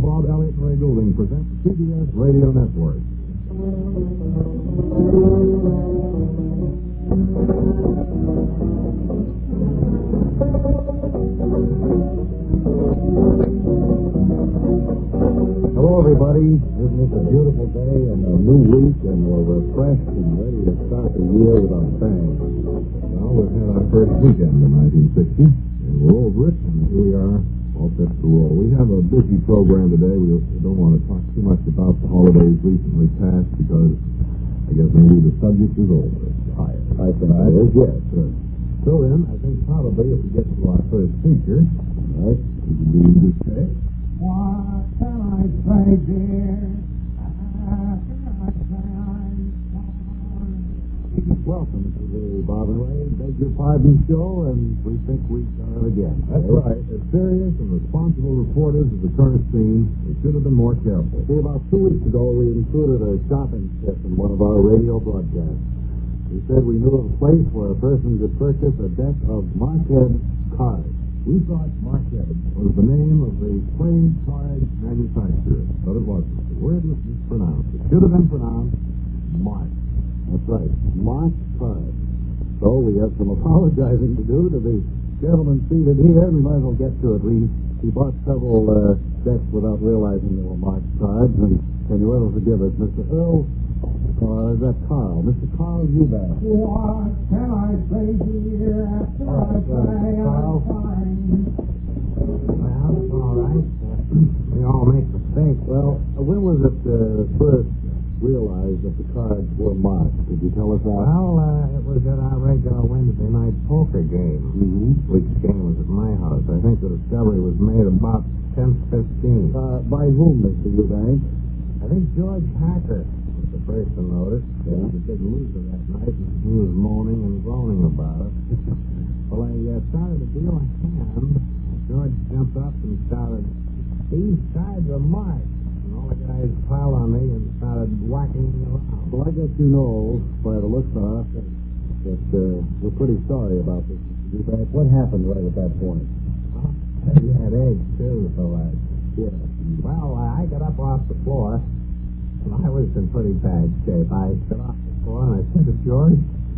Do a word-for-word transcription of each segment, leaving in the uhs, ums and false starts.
Bob Elliott and Ray Goulding present C B S Radio Network. Hello, everybody. Isn't this a beautiful day and a new week, and we're refreshed and ready to start the year with a bang. Well, we've had our first weekend in nineteen sixty, and we're over it, and here we are, all set to roll. We have a busy program today. We don't want to talk too much about the holidays recently passed because I guess maybe the subject is over. I, I think it is, yes. Uh, so then, I think probably if we get to our first feature, all right, we can do this day. What can I say, dear? How can I say I'm sorry? Welcome to the Bob and Ray Beg Your Pardon show, and we think we've done it again. That's okay? Right. As serious and responsible reporters of the current scene, we should have been more careful. See, about two weeks ago, we included a shopping tip in one of our radio broadcasts. We said we knew of a place where a person could purchase a deck of Marquette cards. We thought Marquette was the name of the playing card manufacturer, but it wasn't. The word was mispronounced. It should have been pronounced Mark. That's right, Mark Card. So we have some apologizing to do to the gentleman seated here, and we might as well get to it. We, we bought several uh, decks without realizing they were Mark cards, and can you ever forgive us, Mister Earl? Or is that Carl? Mister Carl Eubank. What can I say, dear? After I say I'm sorry. Well, it's all right. Uh, we all make mistakes. Well, uh, when was it uh, first realized that the cards were marked? Could you tell us that? Well, uh, it was at our regular Wednesday night poker game, Mm-hmm. which game was at my house. I think the discovery was made about ten fifteen. Uh, by whom, Mister Eubank? I think George Hacker was the first to notice. Yeah. He was a big loser that night, and he was moaning and groaning about it. Well, I uh, started to deal a hand. George jumped up and shouted, "These cards are marked." And all the guys piled on me and started whacking me around. Well, I guess you know, by the looks on us, that, that uh, we're pretty sorry about this, Mister Eubank. What happened right at that point? Well, he had eggs, too, so I... Yeah. Well, I got up off the floor, and I was in pretty bad shape. I got off the floor, and I said to George,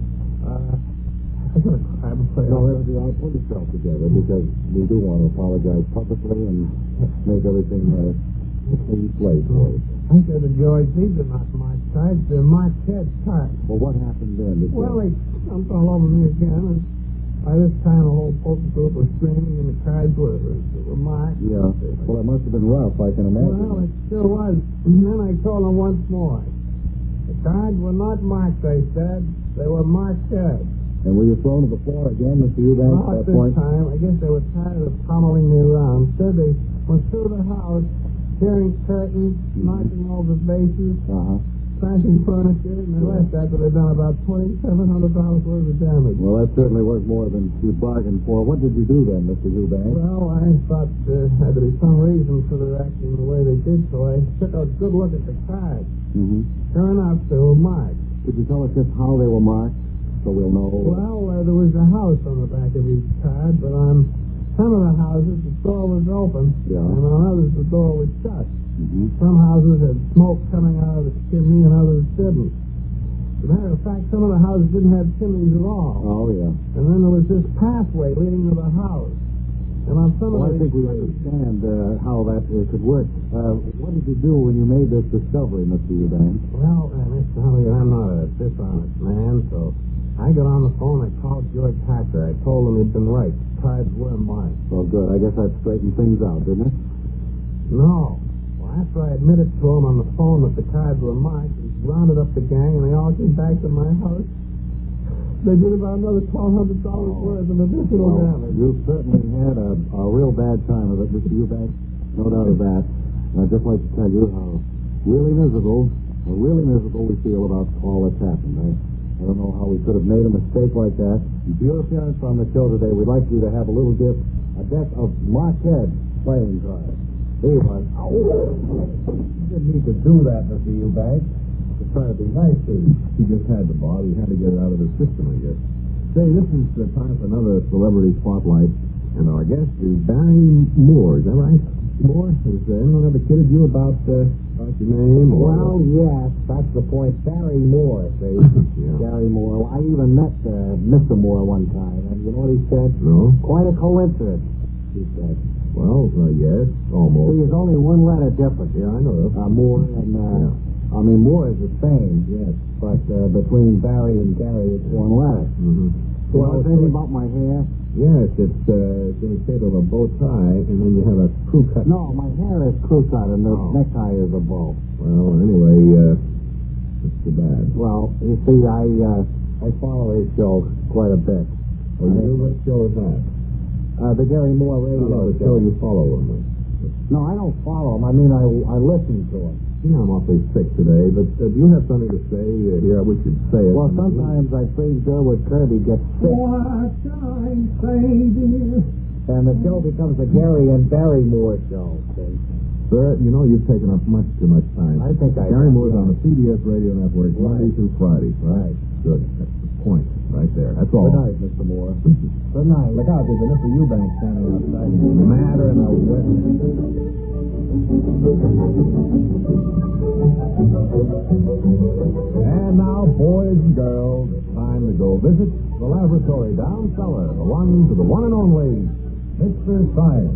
uh, I got a crab plate. No, everything, I'll put yourself together, because we do want to apologize publicly and make everything uh, clean slate for you. I said to George, these are not my cards, they're Marquette cards. Well, what happened then? Did Well, you... they jumped all over me again, and by this time the whole poker group was screaming, and the cards were, were marked. Yeah. Well, it must have been rough, I can imagine. Well, it sure was. And then I told them once more. The cards were not marked, they said. They were Marquette. And were you thrown to the floor again, Mister Eubank, Well, at at that this point? time, I guess they were tired of pummeling me around. Said they went through the house, tearing curtains, Mm-hmm. knocking over vases, Uh-huh. smashing furniture, and they left after they'd done about twenty-seven hundred dollars worth of damage. Well, that certainly was more than you bargained for. What did you do then, Mister Eubank? Well, I thought there had to be some reason for their acting the way they did, so I took a good look at the cards. Mm-hmm. Sure enough, they were marked. Could you tell us just how they were marked, so we'll know? Well, uh, there was a house on the back of each card, but on some of the houses, the door was open, Yeah. and on others, the door was shut. Mm-hmm. Some houses had smoke coming out of the chimney, and others didn't. As a matter of fact, some of the houses didn't have chimneys at all. Oh, yeah. And then there was this pathway leading to the house. And on some Well, I of the think we understand uh, how that uh, could work. Uh, what did you do when you made this discovery, Mister Eubank? Well, uh, Mister Elliott, I'm not a dishonest man, so I got on the phone. I called George Hacker. I told him he'd been right. The cards were mine. Well, good. I guess that straightened things out, didn't it? No. Well, after I admitted to him on the phone that the cards were mine, he rounded up the gang, and they all came back to my house. They did about another twelve hundred dollars worth of additional Well, damage. you certainly had a, a real bad time of it, Mister Eubank. No doubt of that. And I'd just like to tell you how really miserable, how really miserable we feel about all that's happened. I, I don't know how we could have made a mistake like that. And for your appearance on the show today, we'd like you to have a little gift, a deck of Marquette playing cards. Here you are. You didn't need to do that, Mister Eubank. To try to be nice to you. He just had to, Bob. He had to get it out of his system, I guess. Say, this is the time for another celebrity spotlight, and our guest is Barry Moore. Is that right? Moore, has uh, anyone ever kidded you about, uh, about your name? Or Well, yes, that's the point. Barry Moore, see? Yeah. Barry Moore. I even met uh, Mister Moore one time, and you know what he said? No? Quite a coincidence, he said. Well, uh, yes, almost. See, there's only one letter difference. Yeah, I know. Uh, Moore and, uh, Yeah. I mean, Moore is the same, yes, but uh, between Barry and Gary, it's one letter. Mm-hmm. So, well, is anything about my hair? Yes, it's uh, in the shape of a bow tie, and then you have a crew cut. No, my hair is crew cut, and the Oh. necktie is a bow. Well, anyway, uh, it's too bad. Well, you see, I uh, I follow his show quite a bit. Well, you do what show is that? Uh, the Gary Moore radio No, the show. show you follow him. No, I don't follow him. I mean, I I listen to him. Yeah, I'm awfully sick today, but uh, do you have something to say uh, here? I wish you'd say it. Well, sometimes I think Durwood Kirby gets sick, What can I say, dear? and the show becomes a Gary and Barry Moore show. See? Sir, you know you've taken up much too much time. I think I Gary have, Moore's yeah. on the C B S radio network Monday Right. through Friday. Right. Good. That's the point right there. That's all. Good night, Mister Moore. Good night. Look out, there's a Mister Eubank standing outside. Matter in the wet. And now, boys and girls, it's time to go visit the laboratory down cellar, the one to the one and only Mister Science.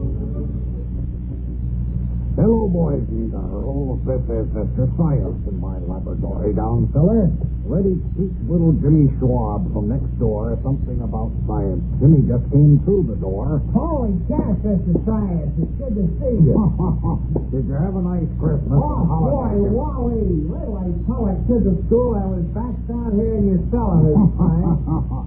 Hello, boys and girls. This is Mister Science in my laboratory down cellar. Ready to teach little Jimmy Schwab from next door something about science. Jimmy just came through the door. Holy cats, Mister Science. It's good to see you. Did you have a nice Christmas? Oh, boy, Wally. Well, I told that kid to school I was back down here in your cellar this time.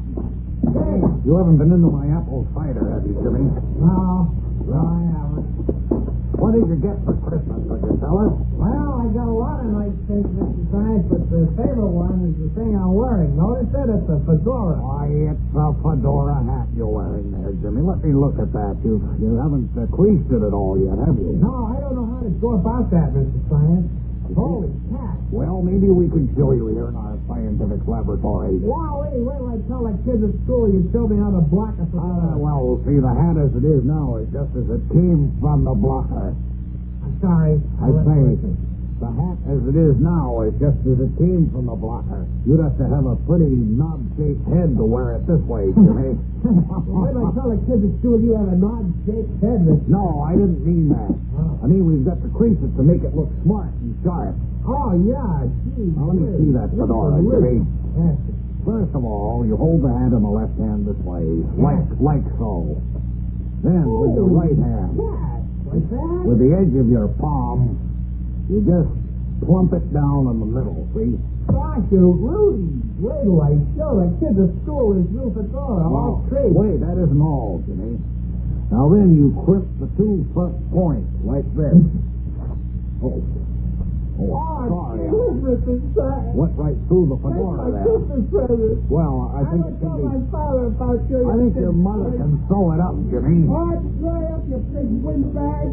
Hey. You haven't been into my apple cider, have you, Jimmy? No, no, I haven't. What did you get for Christmas? Could you tell us? Well, I got a lot of nice things, Mister Science, but the favorite one is the thing I'm wearing. Notice it? It's a fedora. Why, it's a fedora hat you're wearing there, Jimmy. Let me look at that. You you haven't uh, creased it at all yet, have you? No, I don't know how to go about that, Mister Science. Holy cat. Well, maybe we could show you here in our scientific laboratory. Wally, wait till I tell that kid at school you showed me how to block a Uh, fedora. well, see, the hat as it is now is just as it came from the blocker. I'm sorry. I say, the hat as it is now is just as it came from the blocker. You'd have to have a pretty knob-shaped head to wear it this way, Jimmy. Wait till I tell the kids at school you have a knob-shaped head, Mister No, I didn't mean that. Oh. I mean, we've got to crease it to make it look smart and sharp. Oh, yeah, gee. Now, let me whiz. see that This is fedora, a whiz. Jimmy. Yes. First of all, you hold the hat in the left hand this way, like like so. Then, with your right hand, Yeah, like that? with the edge of your palm, you just plump it down in the middle, see? Gosh, you Rudy. Wait till I show the kids at school this new fedora. All straight. Wait, that isn't all, Jimmy. Now then, you crimp the two front points like this. Oh, oh, Oh, sorry. geez, Mister Science. Went right through the That's fedora my there. Christmas present. Well, I I think would it tell can my be. father about you. I think your mother can sew it up, Jimmy. What? Dry up, you big windbag.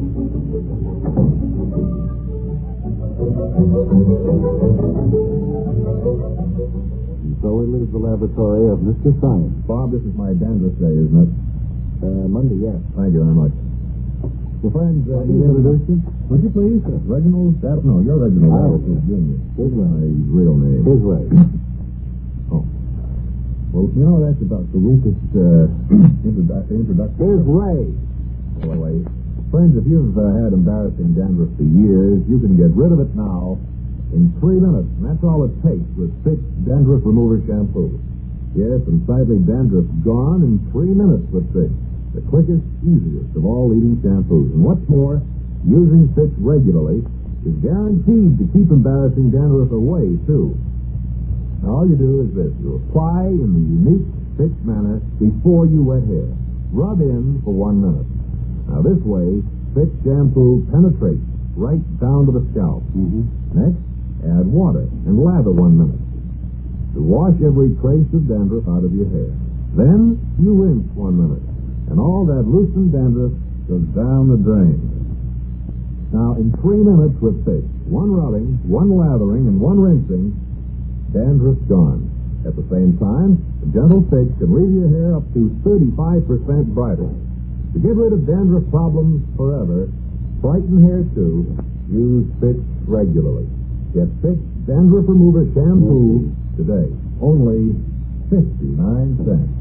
And so we leave the laboratory of Mister Science. Bob, this is my dandruff day, isn't it? Uh, Monday, yes. Thank you very much. Well, friends, uh, you introduce you? Would you please? Uh, Reginald Dav- No, you're Reginald Davidson, Junior Here's my real name. His way. Oh. Well, you know, that's about the weakest uh, introdu- introduction. Here's Ray. Well, wait. Friends, if you've uh, had embarrassing dandruff for years, you can get rid of it now in three minutes. And that's all it takes with Fitch Dandruff Remover Shampoo. Yes, unsightly dandruff gone in three minutes with Fitch. The quickest, easiest of all leading shampoos. And what's more, using Fitch regularly is guaranteed to keep embarrassing dandruff away, too. Now, all you do is this. You apply in the unique Fitch manner before you wet hair. Rub in for one minute. Now, this way, Fitch shampoo penetrates right down to the scalp. Mm-hmm. Next, add water and lather one minute to wash every trace of dandruff out of your hair. Then, you rinse one minute, and all that loosened dandruff goes down the drain. Now, in three minutes with Fitch, one rubbing, one lathering, and one rinsing, dandruff's gone. At the same time, a gentle Fitch can leave your hair up to thirty-five percent brighter. To get rid of dandruff problems forever, brighten hair too, use Fitch regularly. Get Fitch Dandruff Remover Shampoo today. Only fifty-nine cents.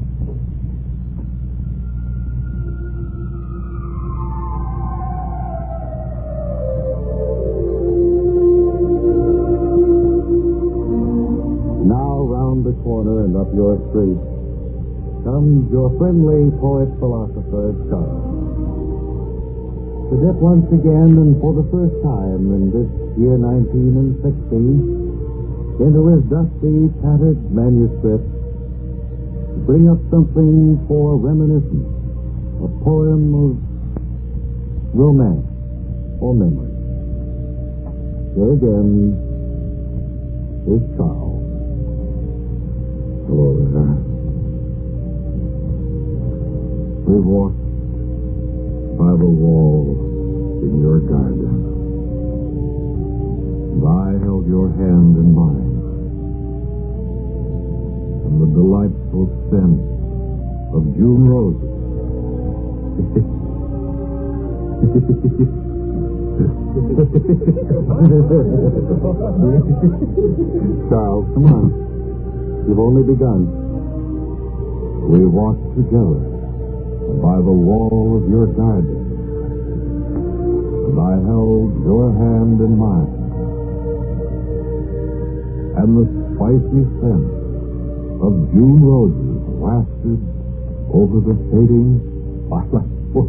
Now round the corner and up your street comes your friendly poet-philosopher, Charles. To dip once again and for the first time in this year nineteen and sixteen into his dusty, tattered manuscript to bring up something for reminiscence, a poem of romance or memory. Here again is Charles. Hello there. We walked by the wall in your garden, and I held your hand in mine, and the delightful scent of June roses. Charles, come on. You've only begun. We walked together by the wall of your garden, and I held your hand in mine, and the spicy scent of June roses wafted over the fading lilac bush.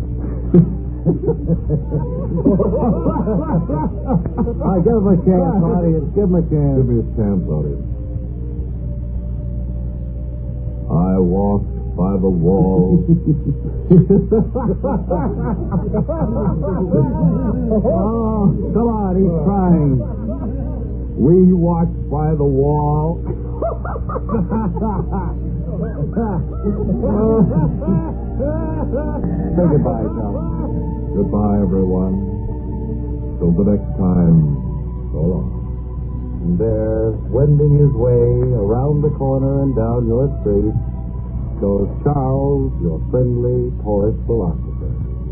All right, give him a chance, audience. Give him a chance. Give me a chance, audience. I walked by the wall. Oh, come on, he's crying. We watched by the wall. Say goodbye, Charles. Goodbye, everyone. Till the next time, so long. And there, wending his way around the corner and down your street, goes Charles, your friendly poet philosopher.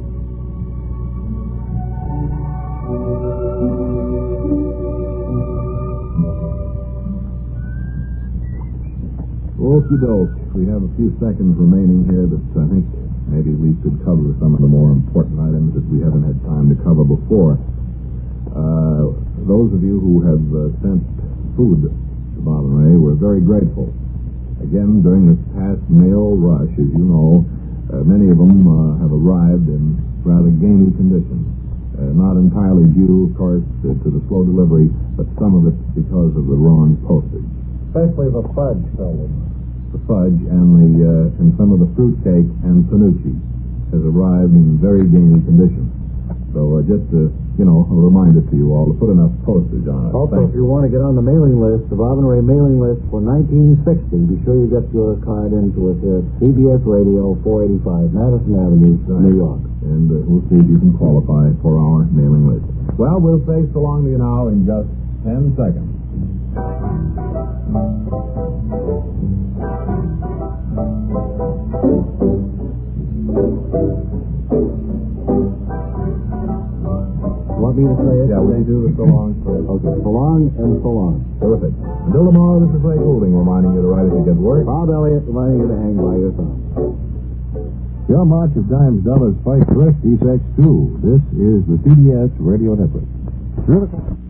Okie doke. We have a few seconds remaining here that I think maybe we could cover some of the more important items that we haven't had time to cover before. Uh, those of you who have uh, sent food to Bob and Ray, we're very grateful. Again, during this past mail rush, as you know, uh, many of them uh, have arrived in rather gamey condition. Uh, not entirely due, of course, to, to the slow delivery, but some of it because of the wrong postage. Especially the fudge, fellas. The fudge and the uh, and some of the fruitcake and Panucci has arrived in very gamey condition. So uh, just uh, you know, a reminder to you all to put enough postage on it. Also, if you want to get on the mailing list, the Bob and Ray mailing list for nineteen sixty, be sure you get your card into us here at C B S Radio, four eighty-five Madison Avenue, New York. And uh, we'll see if you can qualify for our mailing list. Well, we'll say so long to you now in just ten seconds. Want me to say it? Yeah, we can do the so long first. Okay, so long and so long. Terrific. Until tomorrow, this is Ray Goulding reminding you to write as you get work. Bob Elliott reminding you to hang by your thumb. Your march of dimes, dollars, fight, first, defects, two. This is the C B S Radio Network.